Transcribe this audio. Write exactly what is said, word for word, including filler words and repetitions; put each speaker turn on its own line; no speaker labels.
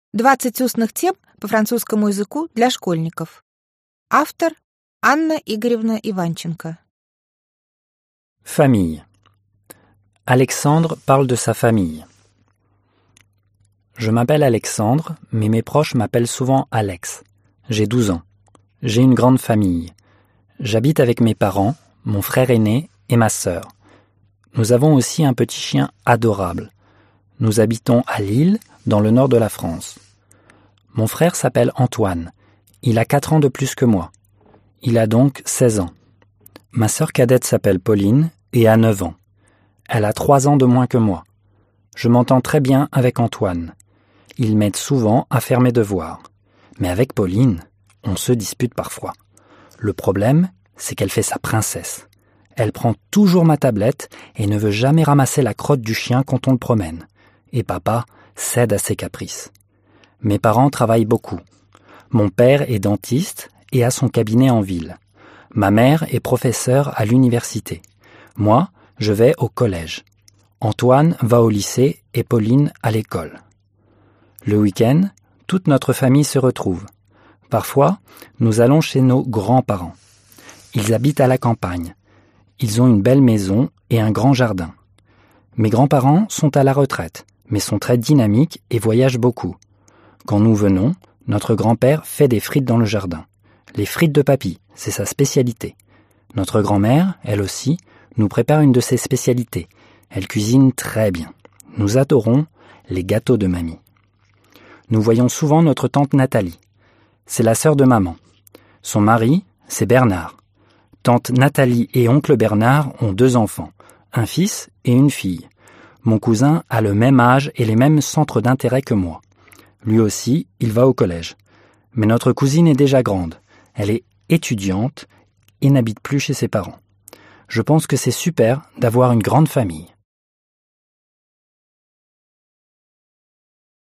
двадцать устных тем по французскому языку для школьников. Автор Анна Игоревна Иванченко.
Famille. Alexandre parle de sa famille. Je m'appelle Alexandre, mais mes proches m'appellent souvent Alex. J'ai douze ans. J'ai une grande famille. J'habite avec mes parents, mon frère aîné et ma sœur. Nous avons aussi un petit chien adorable. Nous habitons à Lille, dans le nord de la France. Mon frère s'appelle Antoine. Il a quatre ans de plus que moi. Il a donc seize ans. Ma sœur cadette s'appelle Pauline et a neuf ans. Elle a trois ans de moins que moi. Je m'entends très bien avec Antoine. Il m'aide souvent à faire mes devoirs. Mais avec Pauline, on se dispute parfois. Le problème, c'est qu'elle fait sa princesse. Elle prend toujours ma tablette et ne veut jamais ramasser la crotte du chien quand on le promène. Et papa cède à ses caprices. Mes parents travaillent beaucoup. Mon père est dentiste et a son cabinet en ville. Ma mère est professeure à l'université. Moi, je vais au collège. Antoine va au lycée et Pauline à l'école. Le week-end, toute notre famille se retrouve. Parfois, nous allons chez nos grands-parents. Ils habitent à la campagne. Ils ont une belle maison et un grand jardin. Mes grands-parents sont à la retraite, mais sont très dynamiques et voyagent beaucoup. Quand nous venons, notre grand-père fait des frites dans le jardin. Les frites de papy, c'est sa spécialité. Notre grand-mère, elle aussi, nous prépare une de ses spécialités. Elle cuisine très bien. Nous adorons les gâteaux de mamie. Nous voyons souvent notre tante Nathalie. C'est la sœur de maman. Son mari, c'est Bernard. Tante Nathalie et oncle Bernard ont deux enfants, un fils et une fille. Mon cousin a le même âge et les mêmes centres d'intérêt que moi. Lui aussi, il va au collège. Mais notre cousine est déjà grande. Elle est étudiante et n'habite plus chez ses parents. Je pense que c'est super d'avoir une grande famille.